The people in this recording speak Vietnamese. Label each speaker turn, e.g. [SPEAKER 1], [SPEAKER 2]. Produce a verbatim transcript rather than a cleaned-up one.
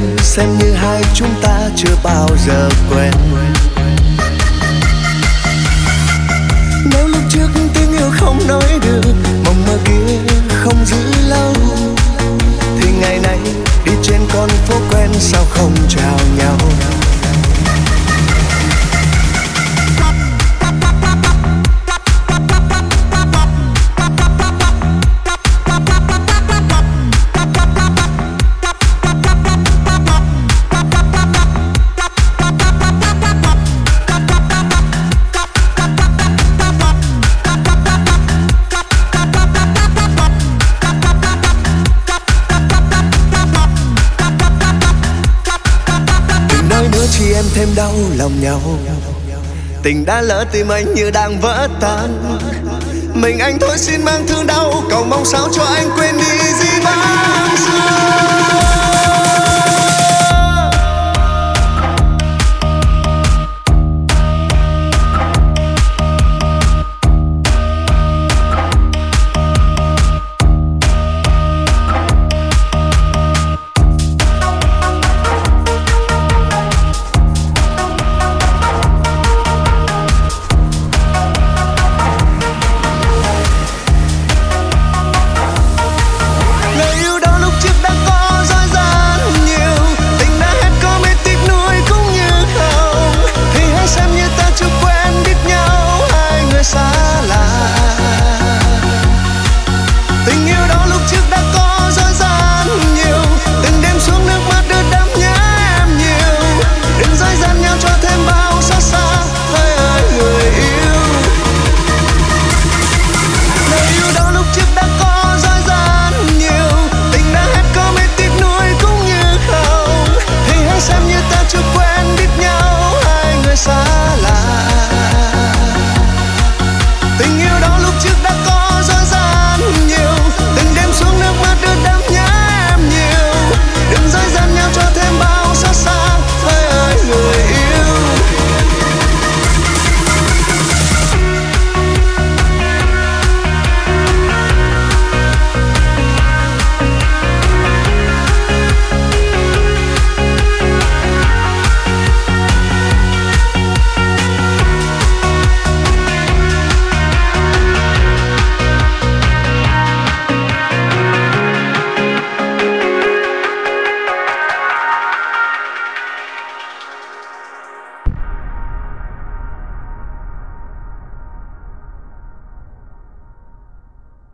[SPEAKER 1] xem như hai chúng ta chưa bao giờ quen. Nếu lúc trước tiếng yêu không nói được, mong mơ kia không giữ lâu, thì ngày nay đi trên con phố quen sao không chào nhau. Thêm đau lòng nhau, tình đã lỡ tim anh như đang vỡ tan. Mình anh thôi xin mang thương đau, cầu mong sao cho anh quên đi gì băng xưa.